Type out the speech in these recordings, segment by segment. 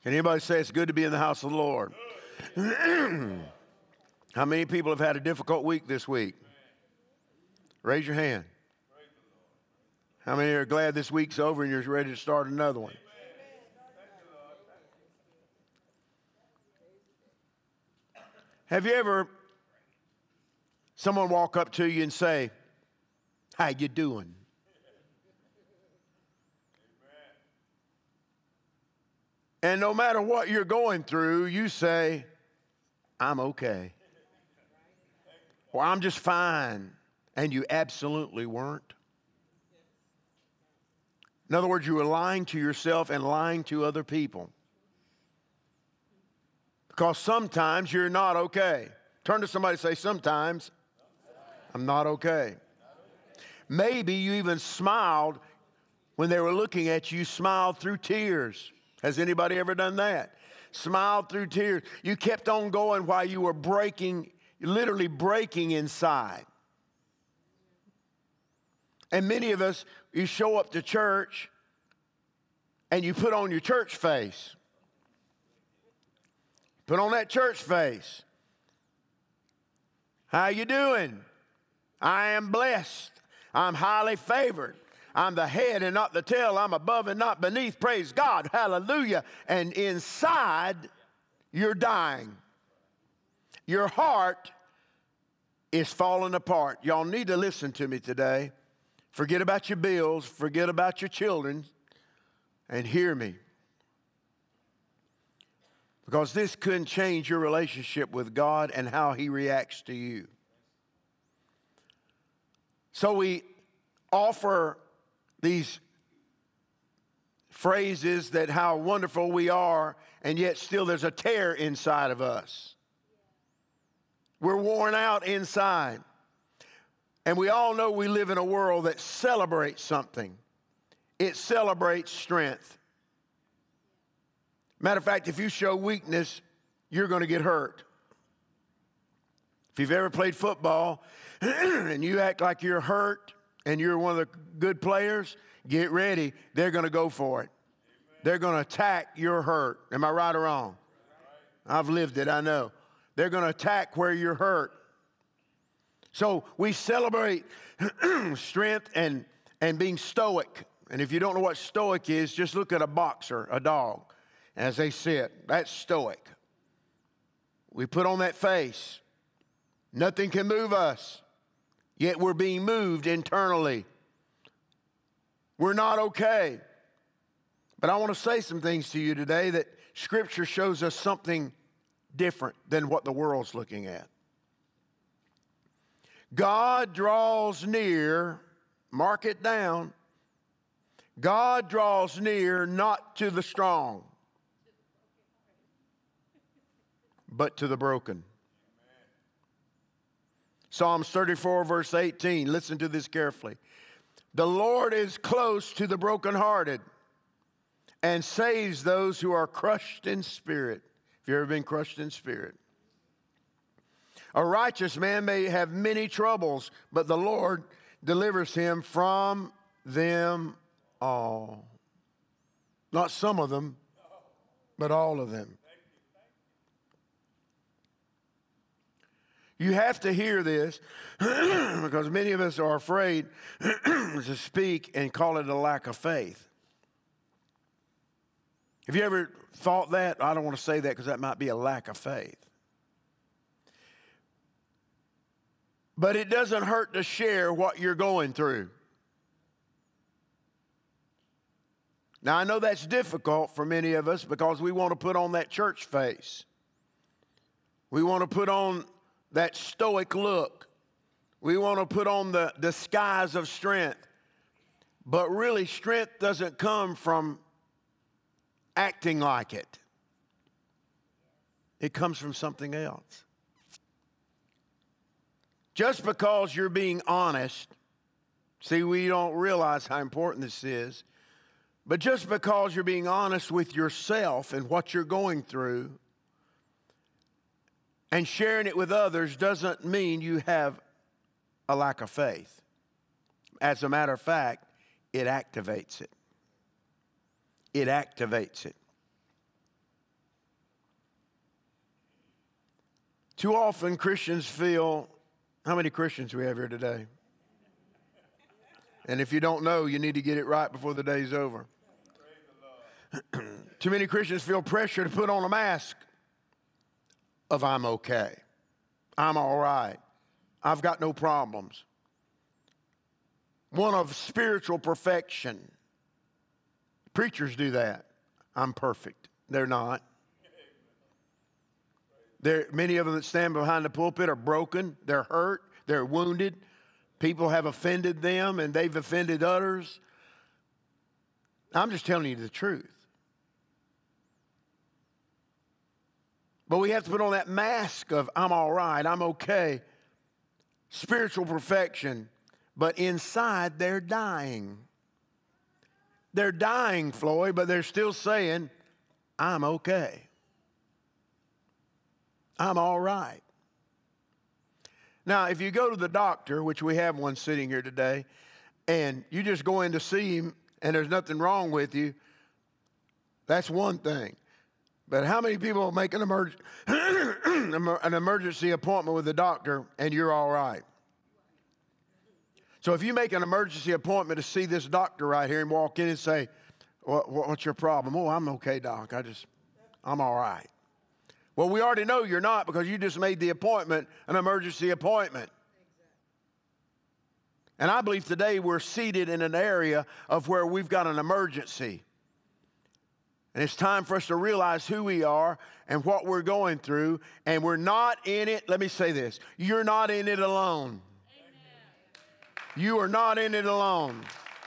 Can anybody say it's good to be in the house of the Lord? How many people have had a difficult week this week? Raise your hand. How many are glad this week's over and you're ready to start another one? Have you ever someone walk up to you and say, "How you doing?" And no matter what you're going through, you say, "I'm okay." Or "I'm just fine." And you absolutely weren't. In other words, you were lying to yourself and lying to other people. Because sometimes you're not okay. Turn to somebody and say, "Sometimes I'm not okay." Maybe you even smiled when they were looking at you, smiled through tears. Has anybody ever done that? Smiled through tears. You kept on going while you were breaking, literally breaking inside. And many of us, you show up to church and you put on your church face. Put on that church face. How you doing? I am blessed. I'm highly favored. I'm the head and not the tail. I'm above and not beneath. Praise God. Hallelujah. And inside, you're dying. Your heart is falling apart. Y'all need to listen to me today. Forget about your bills. Forget about your children. And hear me. Because this could change your relationship with God and how He reacts to you. So we offer these phrases that how wonderful we are, and yet still there's a tear inside of us. We're worn out inside. And we all know we live in a world that celebrates something. It celebrates strength. Matter of fact, if you show weakness, you're going to get hurt. If you've ever played football and you act like you're hurt and you're one of the good players, get ready. They're going to go for it. They're going to attack your hurt. Am I right or wrong? I've lived it, I know. They're going to attack where you're hurt. So we celebrate strength and being stoic. And if you don't know what stoic is, just look at a boxer, a dog, as they sit. That's stoic. We put on that face. Nothing can move us, yet we're being moved internally. We're not okay. But I want to say some things to you today that Scripture shows us something different than what the world's looking at. God draws near, mark it down, God draws near not to the strong, but to the broken. Psalms 34, verse 18. Listen to this carefully. The Lord is close to the brokenhearted and saves those who are crushed in spirit. Have you ever been crushed in spirit? A righteous man may have many troubles, but the Lord delivers him from them all. Not some of them, but all of them. You have to hear this because many of us are afraid to speak and call it a lack of faith. Have you ever thought that? I don't want to say that because that might be a lack of faith. But it doesn't hurt to share what you're going through. Now, I know that's difficult for many of us because we want to put on that church face. We want to put on that stoic look. We want to put on the disguise of strength. But really, strength doesn't come from acting like it. It comes from something else. Just because you're being honest, see, we don't realize how important this is, but just because you're being honest with yourself and what you're going through and sharing it with others doesn't mean you have a lack of faith. As a matter of fact, it activates it. It activates it. Too often Christians feel, how many Christians do we have here today? And if you don't know, you need to get it right before the day's over. Too many Christians feel pressure to put on a mask of I'm okay. I'm all right. I've got no problems. One of spiritual perfection. Preachers do that. I'm perfect. They're not. Many of them that stand behind the pulpit are broken. They're hurt. They're wounded. People have offended them and they've offended others. I'm just telling you the truth. But we have to put on that mask of I'm all right, I'm okay. Spiritual perfection. But inside they're dying. They're dying, Floyd, but they're still saying, I'm okay. I'm all right. Now, if you go to the doctor, which we have one sitting here today, and you just go in to see him and there's nothing wrong with you, that's one thing. But how many people make an emergency appointment with the doctor and you're all right? So if you make an emergency appointment to see this doctor right here and walk in and say, what's your problem? Oh, I'm okay, doc. I'm all right. Well, we already know you're not because you just made the appointment an emergency appointment. And I believe today we're seated in an area of where we've got an emergency. And it's time for us to realize who we are and what we're going through. And we're not in it. Let me say this. You're not in it alone. You are not in it alone.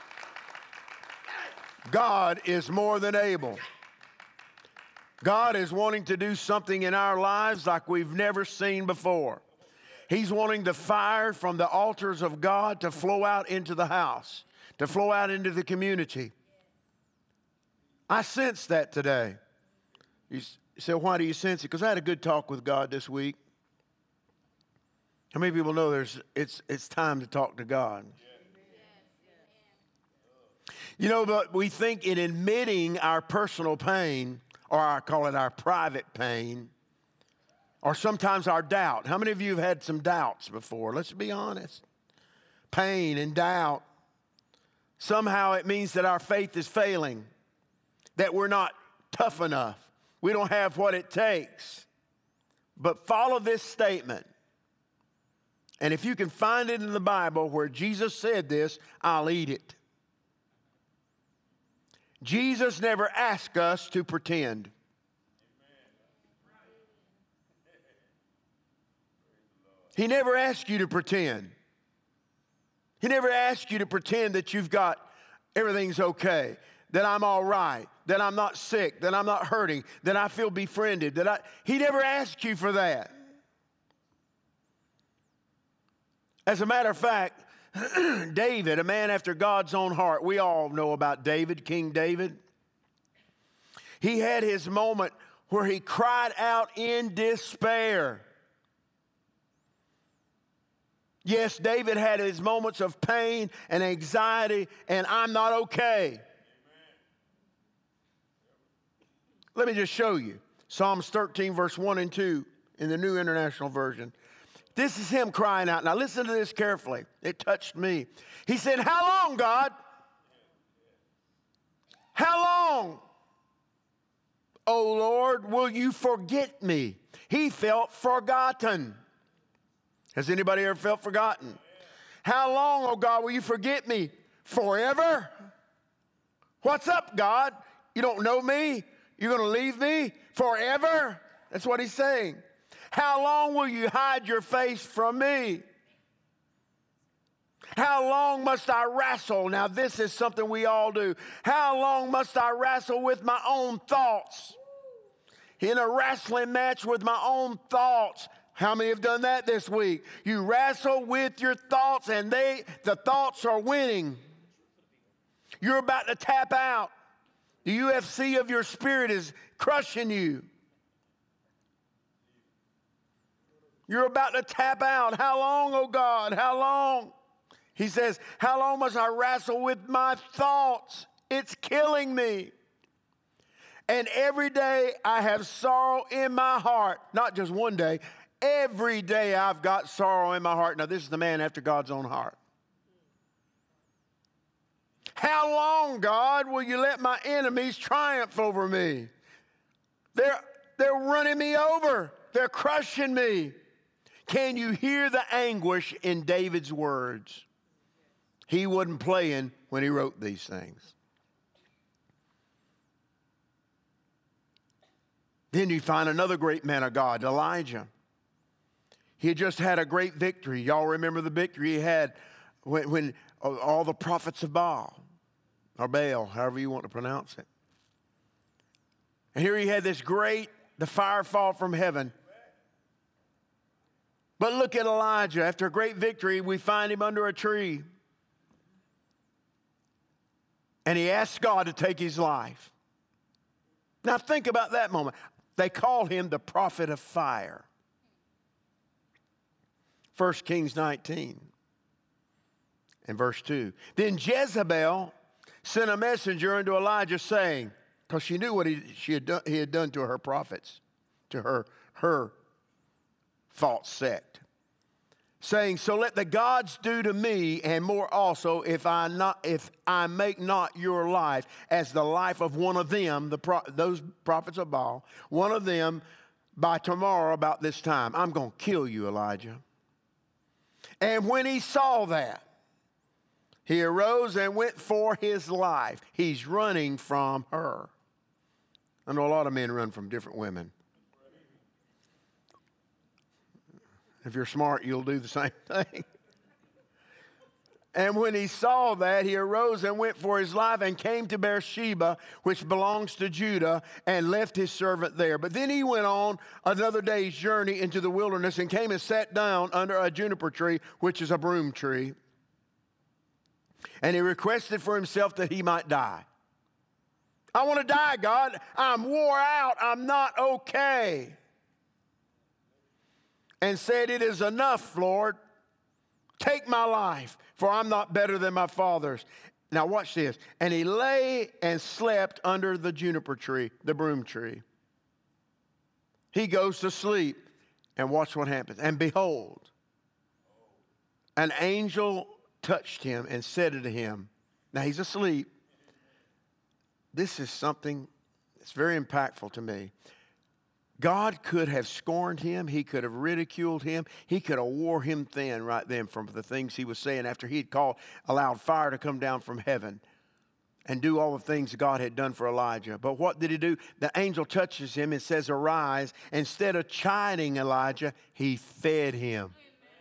God is more than able. God is wanting to do something in our lives like we've never seen before. He's wanting the fire from the altars of God to flow out into the house, to flow out into the community. I sense that today. You say, why do you sense it? Because I had a good talk with God this week. How many people know it's time to talk to God? You know, but we think in admitting our personal pain, or I call it our private pain, or sometimes our doubt. How many of you have had some doubts before? Let's be honest. Pain and doubt. Somehow it means that our faith is failing, that we're not tough enough. We don't have what it takes. But follow this statement. And if you can find it in the Bible where Jesus said this, I'll eat it. Jesus never asked us to pretend. He never asked you to pretend. He never asked you to pretend that you've got everything's okay, that I'm all right, that I'm not sick, that I'm not hurting, that I feel befriended. He never asked you for that. As a matter of fact, David, a man after God's own heart, we all know about David, King David. He had his moment where he cried out in despair. Yes, David had his moments of pain and anxiety, and I'm not okay. Amen. Let me just show you. Psalms 13, verse 1 and 2 in the New International Version. This is him crying out. Now listen to this carefully. It touched me. He said, how long, God? How long, O Lord, will you forget me? He felt forgotten. Has anybody ever felt forgotten? How long, oh God, will you forget me? Forever? What's up, God? You don't know me? You're going to leave me forever? That's what he's saying. How long will you hide your face from me? How long must I wrestle? Now, this is something we all do. How long must I wrestle with my own thoughts? In a wrestling match with my own thoughts. How many have done that this week? You wrestle with your thoughts and the thoughts are winning. You're about to tap out. The UFC of your spirit is crushing you. You're about to tap out. How long, oh God? How long? He says, how long must I wrestle with my thoughts? It's killing me. And every day I have sorrow in my heart. Not just one day. Every day I've got sorrow in my heart. Now, this is the man after God's own heart. How long, God, will you let my enemies triumph over me? They're running me over. They're crushing me. Can you hear the anguish in David's words? He wasn't playing when he wrote these things. Then you find another great man of God, Elijah. He had just had a great victory. Y'all remember the victory he had when all the prophets of Baal, or Baal, however you want to pronounce it. And here he had the fire fall from heaven. But look at Elijah. After a great victory, we find him under a tree. And he asked God to take his life. Now think about that moment. They called him the prophet of fire. 1 Kings 19 and verse 2. Then Jezebel sent a messenger unto Elijah saying, because she knew what he had done to her prophets, to her false sect, saying, so let the gods do to me and more also if I make not your life as the life of one of them, those prophets of Baal, one of them by tomorrow about this time. I'm going to kill you, Elijah. And when he saw that, he arose and went for his life. He's running from her. I know a lot of men run from different women. If you're smart, you'll do the same thing. And when he saw that, he arose and went for his life and came to Beersheba, which belongs to Judah, and left his servant there. But then he went on another day's journey into the wilderness and came and sat down under a juniper tree, which is a broom tree. And he requested for himself that he might die. I want to die, God. I'm wore out. I'm not okay. And said, it is enough, Lord. Take my life, for I'm not better than my fathers. Now watch this. And he lay and slept under the juniper tree, the broom tree. He goes to sleep, and watch what happens. And behold, an angel touched him and said unto him, now he's asleep. This is something that's very impactful to me. God could have scorned him. He could have ridiculed him. He could have wore him thin right then from the things he was saying after he had allowed fire to come down from heaven and do all the things God had done for Elijah. But what did he do? The angel touches him and says, arise. Instead of chiding Elijah, he fed him.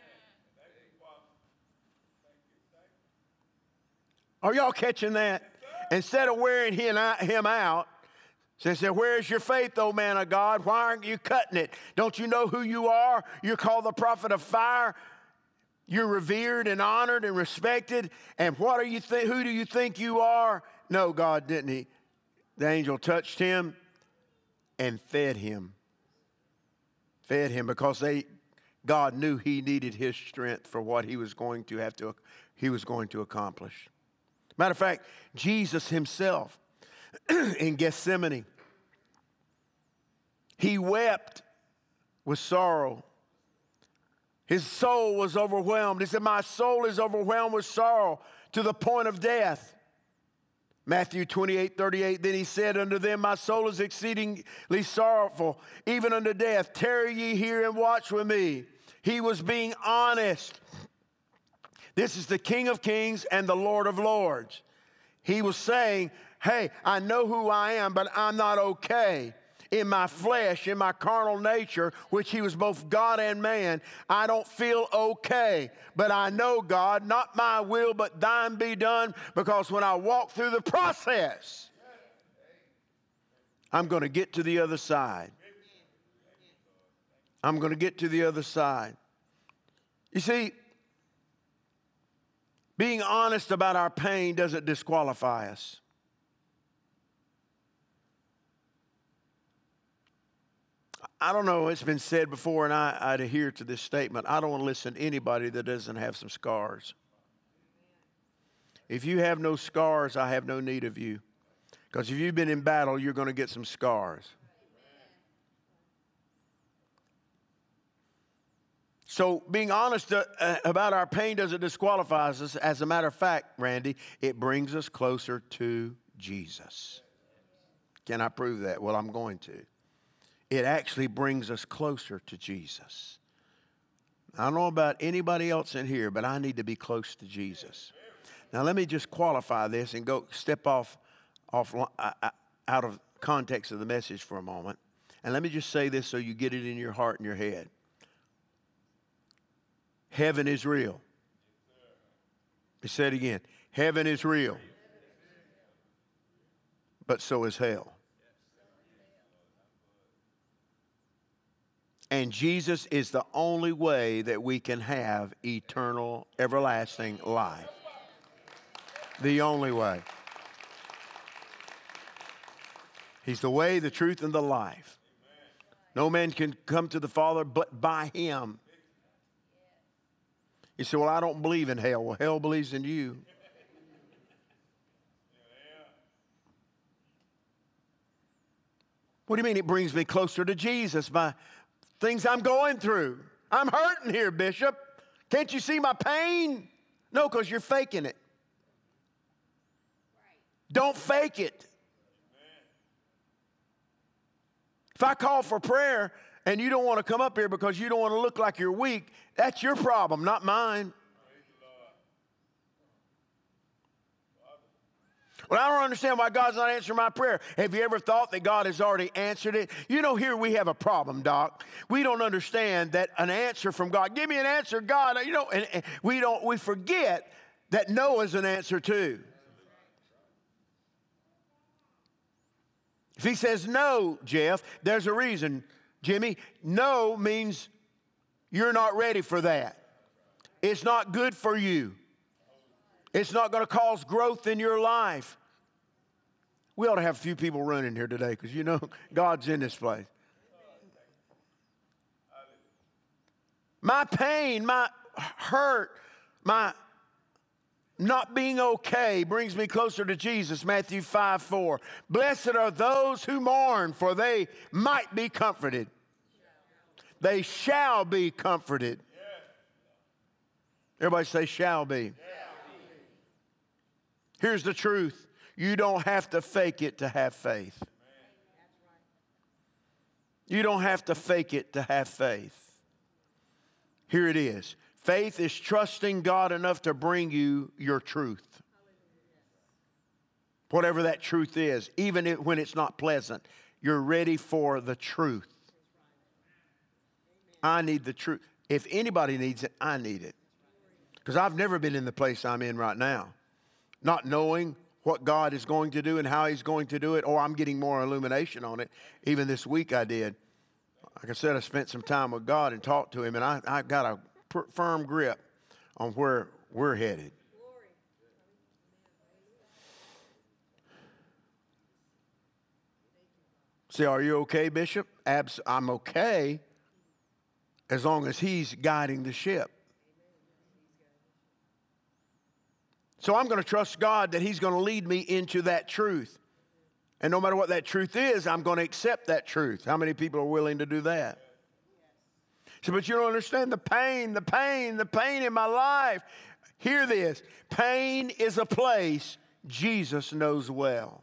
Are y'all catching that? Instead of wearing him out, so he said, where's your faith, O man of God? Why aren't you cutting it? Don't you know who you are? You're called the prophet of fire. You're revered and honored and respected. And what are you who do you think you are? No, God didn't. The angel touched him and fed him. Fed him because God knew he needed his strength for what he was going to accomplish. Matter of fact, Jesus himself in Gethsemane, he wept with sorrow. His soul was overwhelmed. He said, my soul is overwhelmed with sorrow to the point of death. Matthew 28:38, then he said unto them, my soul is exceedingly sorrowful, even unto death. Tarry ye here and watch with me. He was being honest. This is the King of Kings and the Lord of Lords. He was saying, hey, I know who I am, but I'm not okay. In my flesh, in my carnal nature, which he was both God and man, I don't feel okay. But I know, God, not my will, but thine be done, because when I walk through the process, I'm going to get to the other side. I'm going to get to the other side. You see, being honest about our pain doesn't disqualify us. I don't know, it's been said before, and I adhere to this statement. I don't want to listen to anybody that doesn't have some scars. If you have no scars, I have no need of you. Because if you've been in battle, you're going to get some scars. So being honest about our pain doesn't disqualify us. As a matter of fact, Randy, it brings us closer to Jesus. Can I prove that? Well, I'm going to. It actually brings us closer to Jesus. I don't know about anybody else in here, but I need to be close to Jesus. Now, let me just qualify this and go step out of context of the message for a moment. And let me just say this so you get it in your heart and your head. Heaven is real. Let me say it again. Heaven is real. But so is hell. And Jesus is the only way that we can have eternal, everlasting life. The only way. He's the way, the truth, and the life. No man can come to the Father but by him. You say, well, I don't believe in hell. Well, hell believes in you. What do you mean it brings me closer to Jesus by things I'm going through? I'm hurting here, Bishop. Can't you see my pain? No, because you're faking it. Don't fake it. If I call for prayer and you don't want to come up here because you don't want to look like you're weak, that's your problem, not mine. Well, I don't understand why God's not answering my prayer. Have you ever thought that God has already answered it? You know, here we have a problem, Doc. We don't understand that an answer from God. Give me an answer, God. You know, and we forget that no is an answer too. If he says no, Jeff, there's a reason. Jimmy, no means you're not ready for that. It's not good for you. It's not going to cause growth in your life. We ought to have a few people running here today because, you know, God's in this place. My pain, my hurt, my not being okay brings me closer to Jesus. Matthew 5:4. Blessed are those who mourn, for they might be comforted. They shall be comforted. Everybody say shall be. Here's the truth. You don't have to fake it to have faith. You don't have to fake it to have faith. Here it is. Faith is trusting God enough to bring you your truth. Whatever that truth is, even when it's not pleasant, you're ready for the truth. I need the truth. If anybody needs it, I need it. Because I've never been in the place I'm in right now. Not knowing what God is going to do and how he's going to do it, or I'm getting more illumination on it. Even this week I did. Like I said, I spent some time with God and talked to him, and I got a firm grip on where we're headed. Say, are you okay, Bishop? I'm okay as long as he's guiding the ship. So I'm going to trust God that he's going to lead me into that truth. And no matter what that truth is, I'm going to accept that truth. How many people are willing to do that? So, but you don't understand the pain in my life. Hear this. Pain is a place Jesus knows well.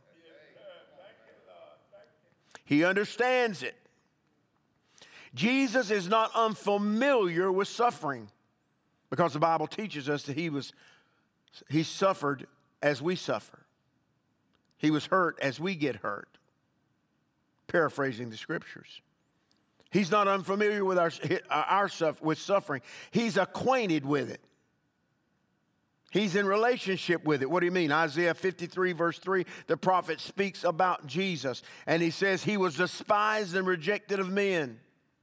He understands it. Jesus is not unfamiliar with suffering because the Bible teaches us that he suffered as we suffer. He was hurt as we get hurt. Paraphrasing the scriptures. He's not unfamiliar with with suffering. He's acquainted with it. He's in relationship with it. What do you mean? Isaiah 53 verse 3, the prophet speaks about Jesus. And he says he was despised and rejected of men.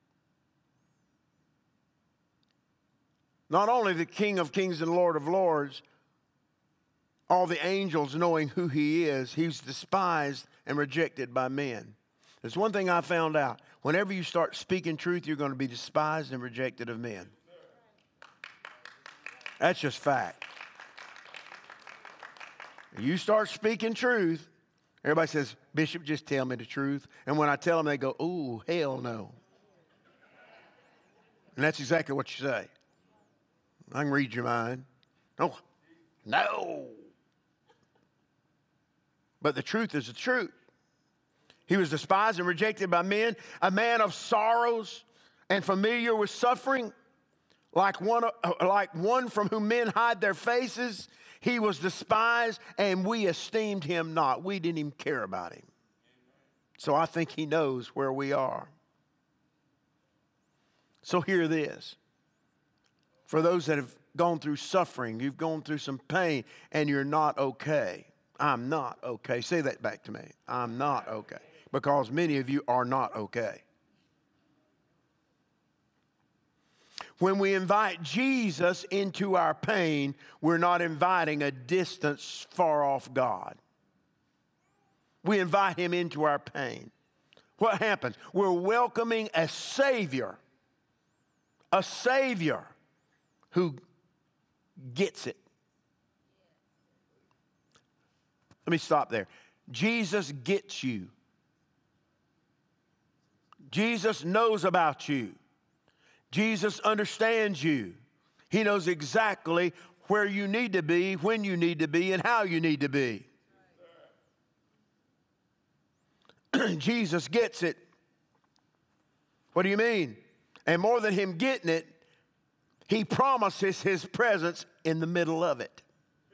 Not only the King of Kings and Lord of Lords, all the angels knowing who he is, he's despised and rejected by men. There's one thing I found out. Whenever you start speaking truth, you're going to be despised and rejected of men. That's just fact. You start speaking truth, everybody says, Bishop, just tell me the truth. And when I tell them, they go, ooh, hell no. And that's exactly what you say. I can read your mind. Oh, no. But the truth is the truth. He was despised and rejected by men, a man of sorrows and familiar with suffering, like one from whom men hide their faces. He was despised, and we esteemed him not. We didn't even care about him. So I think he knows where we are. So hear this. For those that have gone through suffering, you've gone through some pain, and you're not okay. I'm not okay. Say that back to me. I'm not okay. Because many of you are not okay. When we invite Jesus into our pain, we're not inviting a distant, far off God. We invite him into our pain. What happens? We're welcoming a Savior who gets it. Let me stop there. Jesus gets you. Jesus knows about you. Jesus understands you. He knows exactly where you need to be, when you need to be, and how you need to be. Jesus gets it. What do you mean? And more than him getting it, he promises his presence in the middle of it.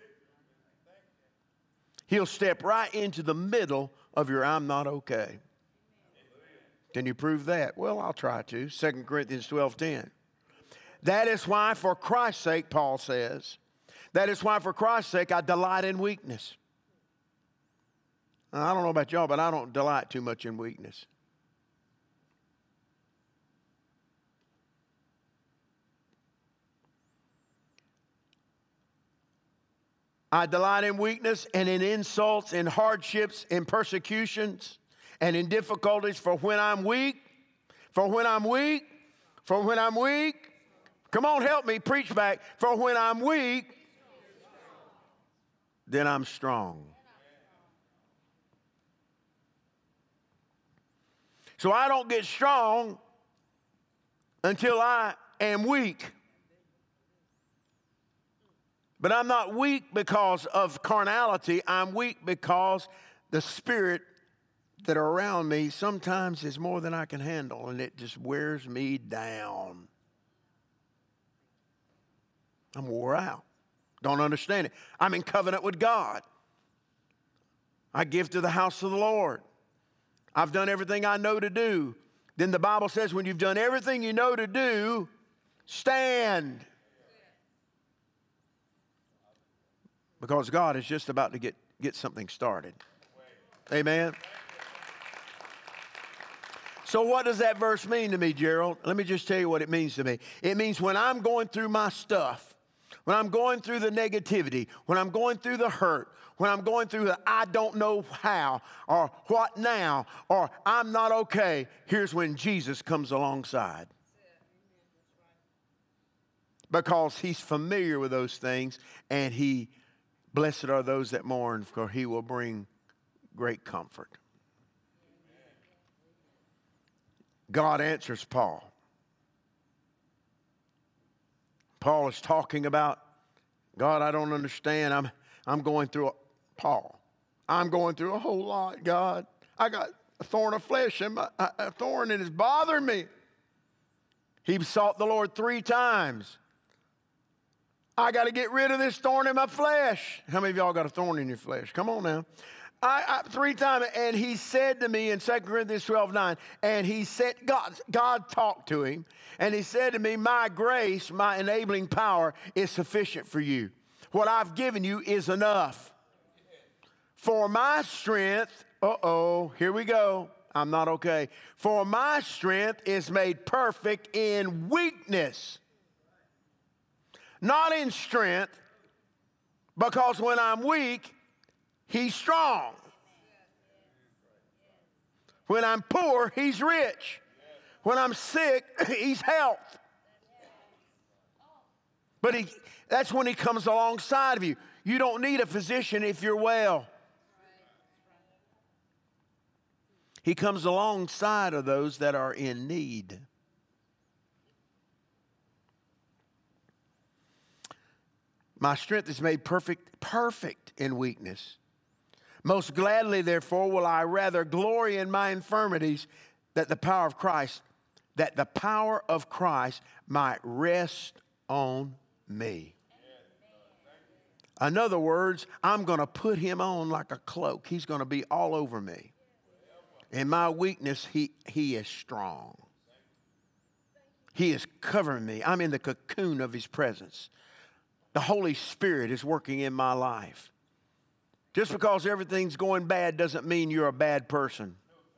He'll step right into the middle of your I'm not okay. Can you prove that? Well, I'll try to. 2 Corinthians 12:10. That is why for Christ's sake, Paul says, that is why for Christ's sake I delight in weakness. Now, I don't know about y'all, but I don't delight too much in weakness. I delight in weakness and in insults, in hardships, in persecutions, and in difficulties. For when I'm weak, come on, help me, preach back. For when I'm weak, then I'm strong. So I don't get strong until I am weak. But I'm not weak because of carnality. I'm weak because the spirit that are around me sometimes is more than I can handle, and it just wears me down. I'm wore out. Don't understand it. I'm in covenant with God. I give to the house of the Lord. I've done everything I know to do. Then the Bible says when you've done everything you know to do, stand. Because God is just about to get something started. Amen. So what does that verse mean to me, Gerald? Let me just tell you what it means to me. It means when I'm going through my stuff, when I'm going through the negativity, when I'm going through the hurt, when I'm going through the I don't know how, or what now, or I'm not okay, here's when Jesus comes alongside. Because he's familiar with those things, and blessed are those that mourn, for he will bring great comfort. God answers Paul. Paul is talking about, God, I don't understand. I'm going through Paul. I'm going through a whole lot, God. I got a thorn of flesh, and a thorn, and it's bothering me. He sought the Lord 3 times. I got to get rid of this thorn in my flesh. How many of y'all got a thorn in your flesh? Come on now. 3 times, and he said to me in 2 Corinthians 12:9, and he said, God talked to him, and he said to me, my grace, my enabling power is sufficient for you. What I've given you is enough. For my strength, here we go. I'm not okay. For my strength is made perfect in weakness. Not in strength, because when I'm weak, he's strong. When I'm poor, he's rich. When I'm sick, he's health. But that's when he comes alongside of you. You don't need a physician if you're well. He comes alongside of those that are in need. My strength is made perfect in weakness. Most gladly, therefore, will I rather glory in my infirmities, that the power of Christ might rest on me. In other words, I'm going to put him on like a cloak. He's going to be all over me. In my weakness, he is strong. He is covering me. I'm in the cocoon of his presence. The Holy Spirit is working in my life. Just because everything's going bad doesn't mean you're a bad person.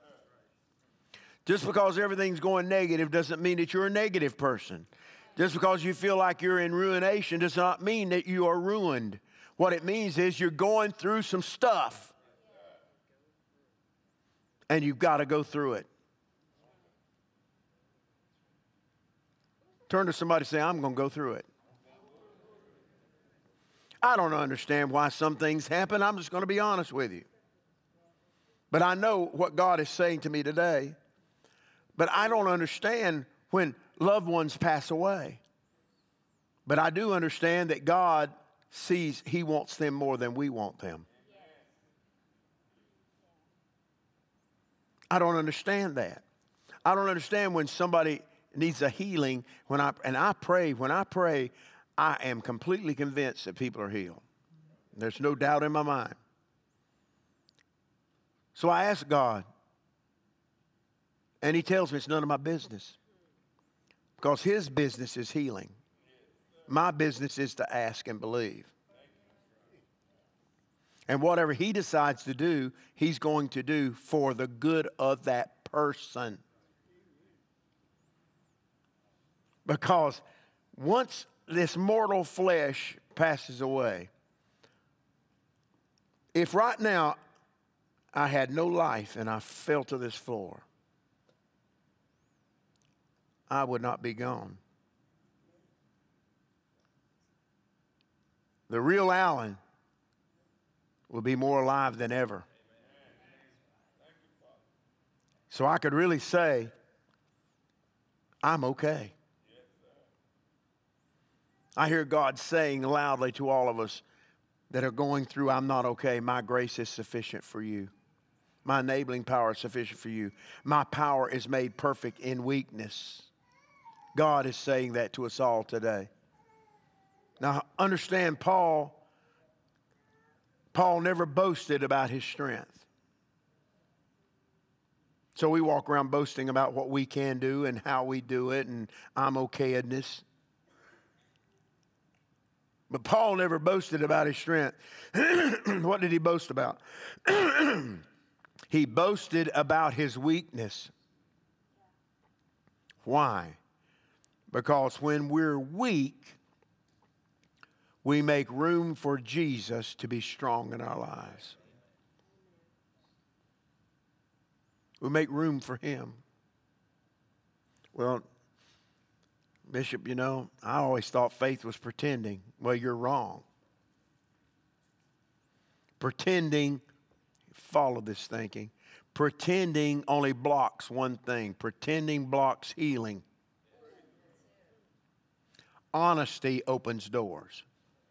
Just because everything's going negative doesn't mean that you're a negative person. Just because you feel like you're in ruination does not mean that you are ruined. What it means is you're going through some stuff. And you've got to go through it. Turn to somebody and say, I'm going to go through it. I don't understand why some things happen. I'm just going to be honest with you. But I know what God is saying to me today. But I don't understand when loved ones pass away. But I do understand that God sees he wants them more than we want them. I don't understand that. I don't understand when somebody needs a healing. When I pray, I am completely convinced that people are healed. There's no doubt in my mind. So I ask God, and he tells me it's none of my business. Because his business is healing. My business is to ask and believe. And whatever he decides to do, he's going to do for the good of that person. Because once this mortal flesh passes away, if right now I had no life and I fell to this floor, I would not be gone. The real Alan will be more alive than ever. So I could really say, I'm okay. I hear God saying loudly to all of us that are going through, I'm not okay. My grace is sufficient for you. My enabling power is sufficient for you. My power is made perfect in weakness. God is saying that to us all today. Now, understand, Paul never boasted about his strength. So we walk around boasting about what we can do and how we do it, and I'm okay-edness. But Paul never boasted about his strength. What did he boast about? He boasted about his weakness. Why? Because when we're weak, we make room for Jesus to be strong in our lives. We make room for him. Well, Bishop, you know, I always thought faith was pretending. Well, you're wrong. Pretending, follow this thinking. Pretending only blocks one thing. Pretending blocks healing. Honesty opens doors.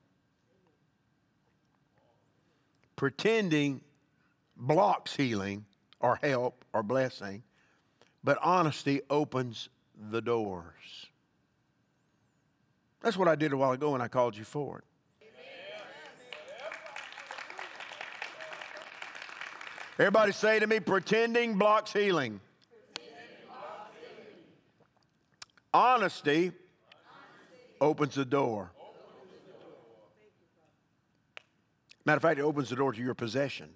Pretending blocks healing or help or blessing, but honesty opens the doors. That's what I did a while ago when I called you forward. Everybody say to me, pretending blocks healing. Honesty opens the door. Matter of fact, it opens the door to your possession.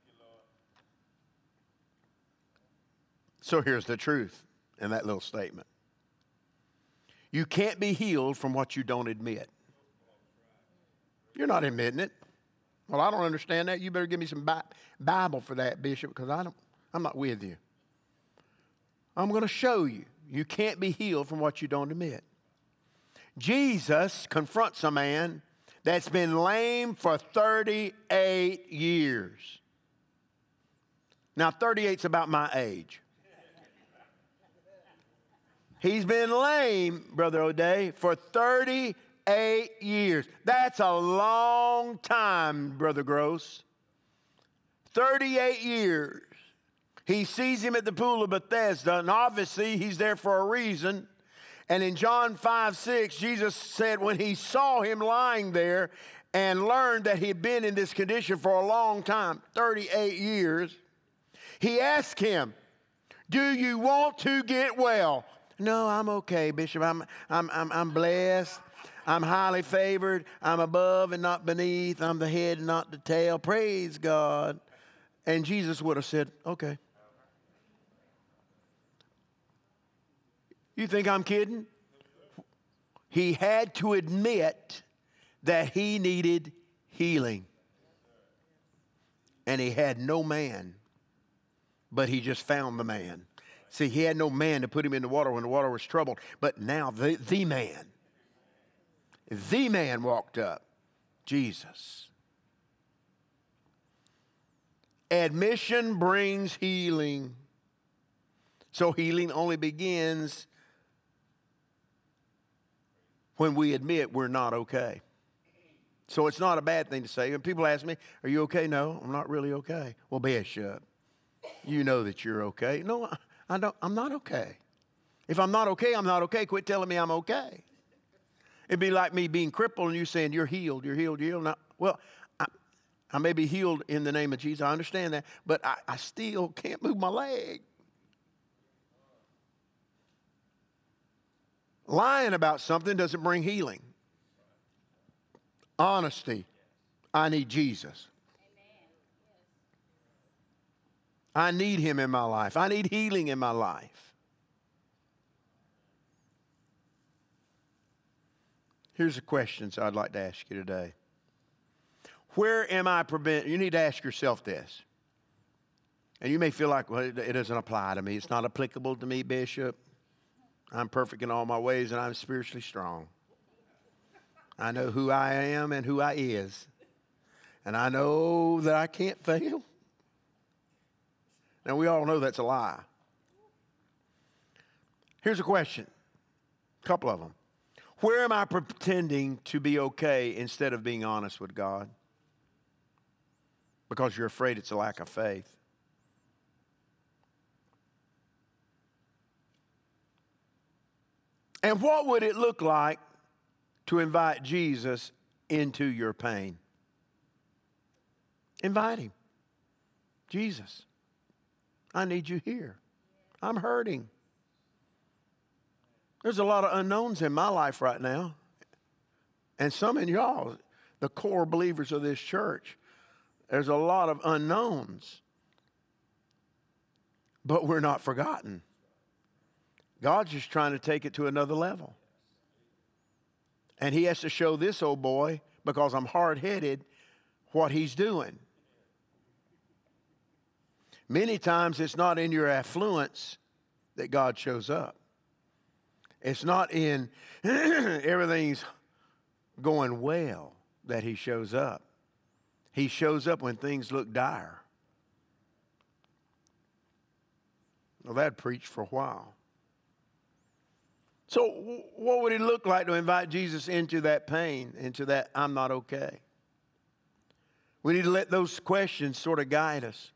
So here's the truth in that little statement. You can't be healed from what you don't admit. You're not admitting it. Well, I don't understand that. You better give me some Bible for that, Bishop, because I'm not with you. I'm going to show you. You can't be healed from what you don't admit. Jesus confronts a man that's been lame for 38 years. Now, 38's about my age. He's been lame, Brother O'Day, for 38 38 years. That's a long time, Brother Gross. 38 years. He sees him at the pool of Bethesda, and obviously he's there for a reason. And in John 5:6, Jesus said when he saw him lying there and learned that he had been in this condition for a long time, 38 years, he asked him, do you want to get well? No, I'm okay, Bishop. I'm blessed. I'm highly favored. I'm above and not beneath. I'm the head and not the tail. Praise God. And Jesus would have said, okay. You think I'm kidding? He had to admit that he needed healing. And he had no man, but he just found the man. See, he had no man to put him in the water when the water was troubled. But now the man walked up, Jesus. Admission brings healing. So healing only begins when we admit we're not okay. So it's not a bad thing to say. When people ask me, are you okay? No, I'm not really okay. Well, Bishop, you know that you're okay. No, I don't. I'm not okay. If I'm not okay, I'm not okay. Quit telling me I'm okay. It'd be like me being crippled and you saying, you're healed, you're healed, you're healed. Now, well, I may be healed in the name of Jesus. I understand that. But I still can't move my leg. Lying about something doesn't bring healing. Honesty. I need Jesus. I need him in my life. I need healing in my life. Here's the questions I'd like to ask you today. Where am I preventing? You need to ask yourself this. And you may feel like, well, it doesn't apply to me. It's not applicable to me, Bishop. I'm perfect in all my ways and I'm spiritually strong. I know who I am and who I is. And I know that I can't fail. Now, we all know that's a lie. Here's a question. A couple of them. Where am I pretending to be okay instead of being honest with God? Because you're afraid it's a lack of faith. And what would it look like to invite Jesus into your pain? Invite him. Jesus, I need you here. I'm hurting. There's a lot of unknowns in my life right now. And some in y'all, the core believers of this church. There's a lot of unknowns. But we're not forgotten. God's just trying to take it to another level. And he has to show this old boy, because I'm hard-headed, what he's doing. Many times it's not in your affluence that God shows up. It's not in everything's going well that he shows up. He shows up when things look dire. Well, that preached for a while. So what would it look like to invite Jesus into that pain, into that I'm not okay? We need to let those questions sort of guide us.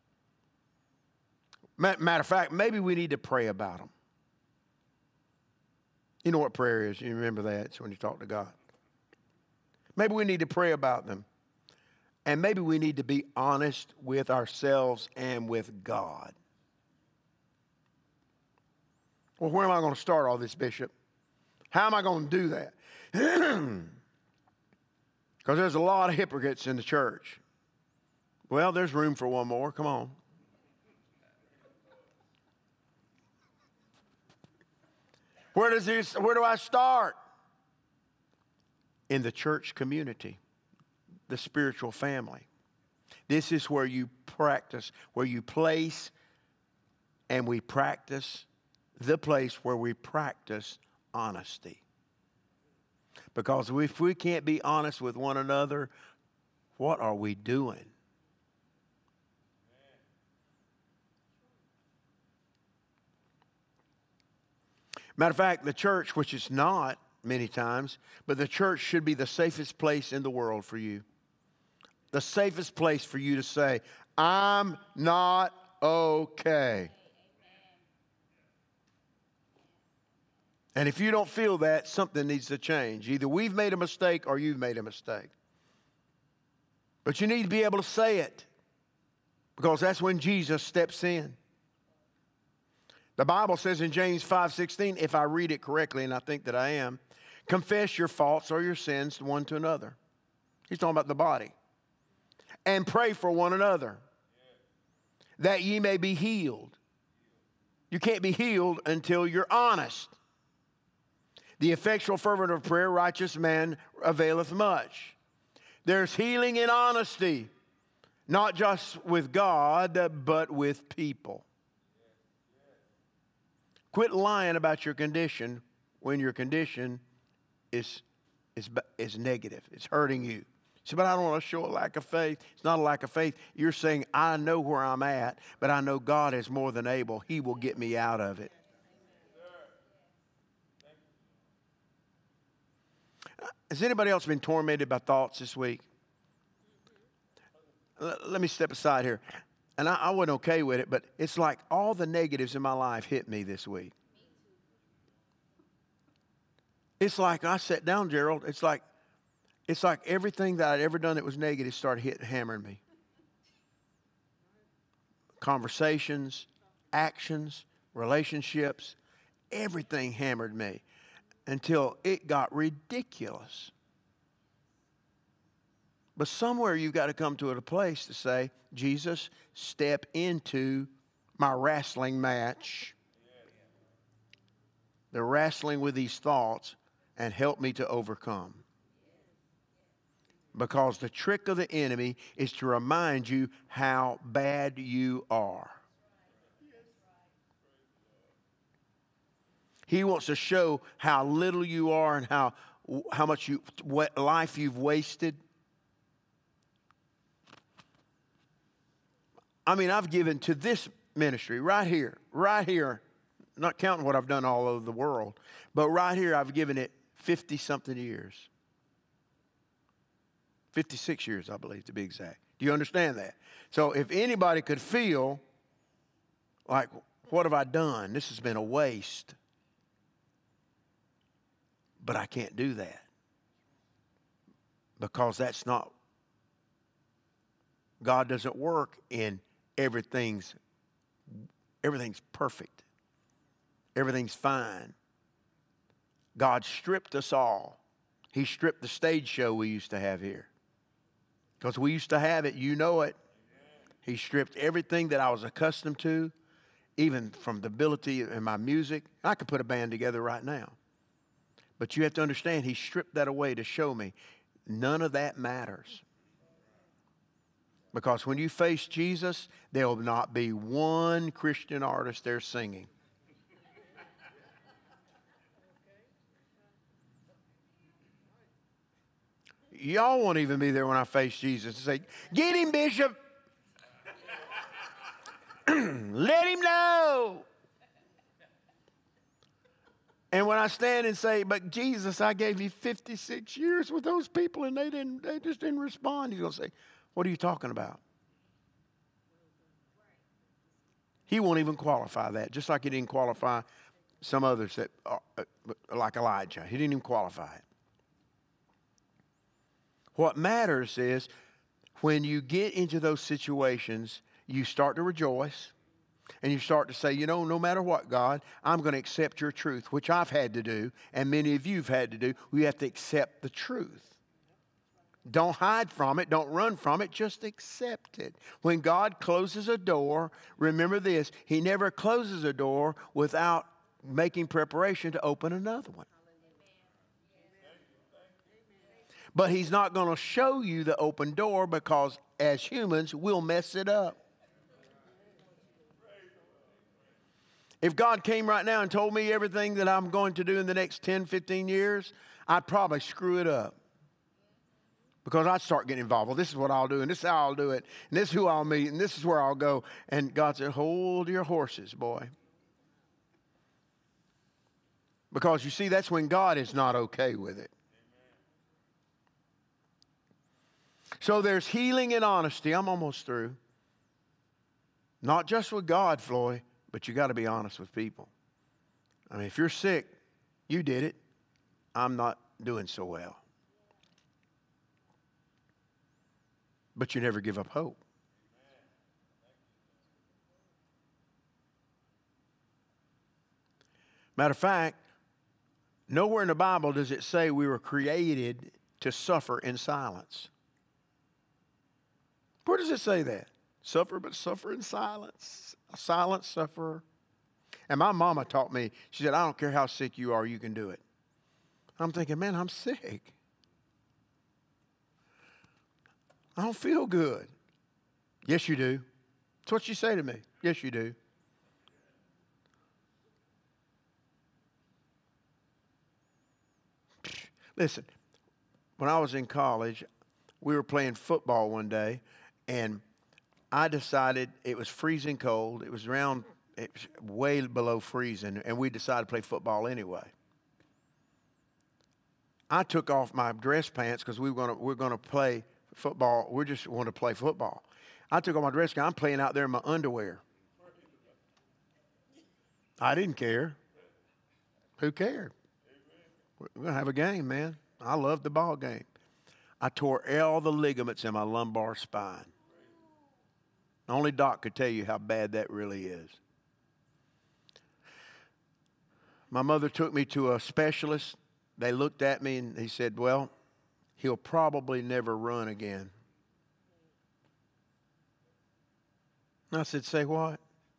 Matter of fact, maybe we need to pray about them. You know what prayer is. You remember that. It's when you talk to God. Maybe we need to pray about them. And maybe we need to be honest with ourselves and with God. Well, where am I going to start all this, Bishop? How am I going to do that? Because there's a lot of hypocrites in the church. Well, there's room for one more. Come on. Where do I start? In the church community, the spiritual family. This is where you practice, where you place and we practice, the place where we practice honesty. Because if we can't be honest with one another, what are we doing? Matter of fact, the church, which is not many times, but the church should be the safest place in the world for you. The safest place for you to say, I'm not okay. And if you don't feel that, something needs to change. Either we've made a mistake or you've made a mistake. But you need to be able to say it, because that's when Jesus steps in. The Bible says in James 5:16, if I read it correctly, and I think that I am, confess your faults or your sins one to another. He's talking about the body. And pray for one another, that ye may be healed. You can't be healed until you're honest. The effectual fervent of prayer, righteous man availeth much. There's healing in honesty, not just with God, but with people. Quit lying about your condition when your condition is negative. It's hurting you. See, but I don't want to show a lack of faith. It's not a lack of faith. You're saying, I know where I'm at, but I know God is more than able. He will get me out of it. Has anybody else been tormented by thoughts this week? Let me step aside here. And I wasn't okay with it, but it's like all the negatives in my life hit me this week. It's like I sat down, Gerald. It's like everything that I'd ever done that was negative started hammering me. Conversations, actions, relationships, everything hammered me until it got ridiculous. But somewhere you've got to come to a place to say, Jesus, step into my wrestling match. The wrestling with these thoughts, and help me to overcome. Because the trick of the enemy is to remind you how bad you are. He wants to show how little you are and how much life you've wasted. I mean, I've given to this ministry right here, not counting what I've done all over the world, but right here I've given it 50-something years. 56 years, I believe, to be exact. Do you understand that? So if anybody could feel like, what have I done? This has been a waste. But I can't do that. Because that's not, God doesn't work in everything's perfect. Everything's fine. God stripped us all. He stripped the stage show we used to have here. Because we used to have it, you know it. He stripped everything that I was accustomed to, even from the ability in my music. I could put a band together right now. But you have to understand, He stripped that away to show me none of that matters. Because when you face Jesus, there will not be one Christian artist there singing. Y'all won't even be there when I face Jesus and say, get him, Bishop. Let him know. And when I stand and say, but Jesus, I gave you 56 years with those people and they just didn't respond. He's going to say, what are you talking about? He won't even qualify that, just like He didn't qualify some others that are, like Elijah. He didn't even qualify it. What matters is when you get into those situations, you start to rejoice and you start to say, you know, no matter what, God, I'm going to accept your truth, which I've had to do, and many of you have had to do. We have to accept the truth. Don't hide from it. Don't run from it. Just accept it. When God closes a door, remember this, He never closes a door without making preparation to open another one. But He's not going to show you the open door because as humans, we'll mess it up. If God came right now and told me everything that I'm going to do in the next 10, 15 years, I'd probably screw it up. Because I'd start getting involved. Well, this is what I'll do, and this is how I'll do it, and this is who I'll meet, and this is where I'll go. And God said, hold your horses, boy. Because you see, that's when God is not okay with it. So there's healing in honesty. I'm almost through. Not just with God, Floyd, but you got to be honest with people. I mean, if you're sick, you did it. I'm not doing so well. But you never give up hope. Matter of fact, nowhere in the Bible does it say we were created to suffer in silence. Where does it say that? Suffer, but suffer in silence. A silent sufferer. And my mama taught me, she said, I don't care how sick you are, you can do it. I'm thinking, man, I'm sick. I don't feel good. Yes, you do. That's what you say to me. Yes, you do. Listen, when I was in college, we were playing football one day, and I decided it was freezing cold. It was way below freezing, and we decided to play football anyway. I took off my dress pants because we're going to play football. We just want to play football. I took off my dress pants. I'm playing out there in my underwear. I didn't care. Who cared? We're going to have a game, man. I love the ball game. I tore all the ligaments in my lumbar spine. Only Doc could tell you how bad that really is. My mother took me to a specialist. They looked at me and he said, well, he'll probably never run again. And I said, say what?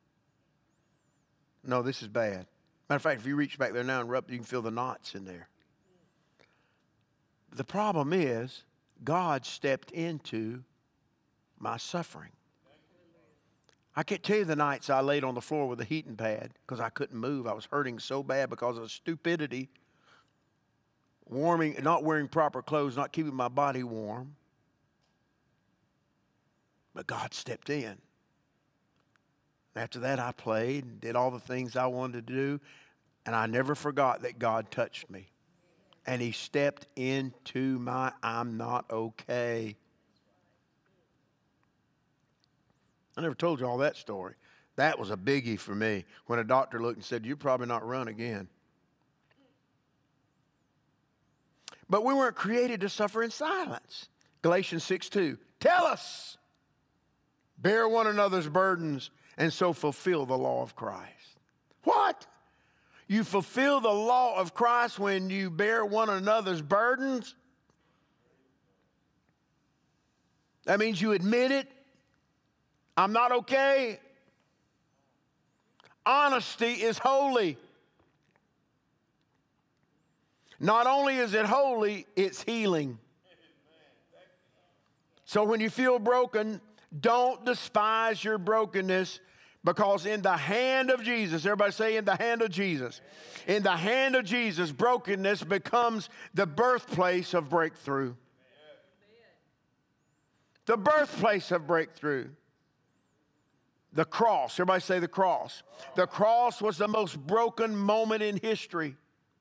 No, this is bad. Matter of fact, if you reach back there now and rub, you can feel the knots in there. The problem is, God stepped into my suffering. I can't tell you the nights I laid on the floor with a heating pad because I couldn't move. I was hurting so bad because of stupidity, not wearing proper clothes, not keeping my body warm. But God stepped in. After that, I played and did all the things I wanted to do, and I never forgot that God touched me. And he stepped into my I'm not okay. I never told you all that story. That was a biggie for me when a doctor looked and said, you'll probably not run again. But we weren't created to suffer in silence. Galatians 6:2. Tell us, bear one another's burdens and so fulfill the law of Christ. What? You fulfill the law of Christ when you bear one another's burdens? That means you admit it. I'm not okay. Honesty is holy. Not only is it holy, it's healing. So when you feel broken, don't despise your brokenness, because in the hand of Jesus, everybody say in the hand of Jesus. In the hand of Jesus, brokenness becomes the birthplace of breakthrough. The birthplace of breakthrough. The cross. Everybody say the cross. The cross was the most broken moment in history.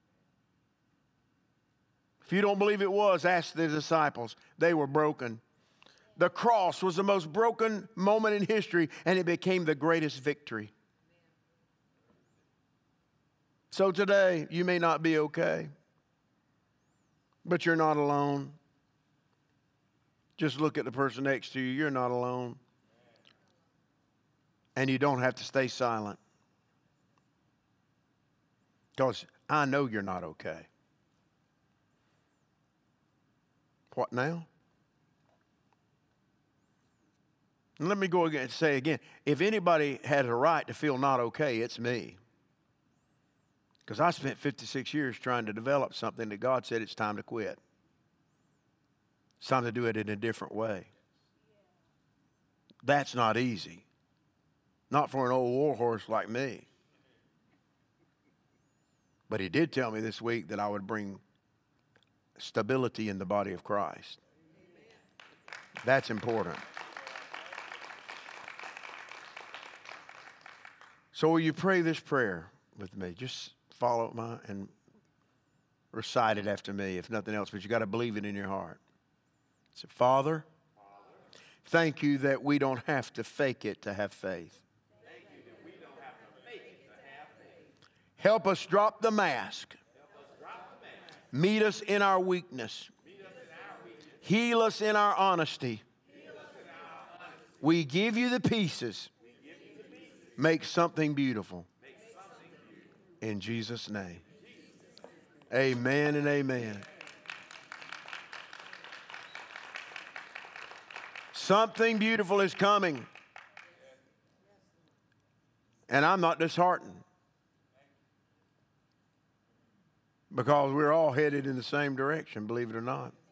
If you don't believe it was, ask the disciples. They were broken. The cross was the most broken moment in history, and it became the greatest victory. So today, you may not be okay, but you're not alone. Just look at the person next to you. You're not alone. And you don't have to stay silent, because I know you're not okay. What now? And let me go again and say again, if anybody has a right to feel not okay, it's me. Because I spent 56 years trying to develop something that God said it's time to quit. It's time to do it in a different way. That's not easy. Not for an old warhorse like me. But he did tell me this week that I would bring stability in the body of Christ. That's important. So will you pray this prayer with me? Just follow and Recite it after me, if nothing else, but you got to believe it in your heart. Say, Father, thank you that we don't have to fake it to have faith. Help us drop the mask. Meet us in our weakness. Heal us in our honesty. We give you the pieces. Make something beautiful. In Jesus' name. Amen and amen. Something beautiful is coming. And I'm not disheartened. Because we're all headed in the same direction, believe it or not.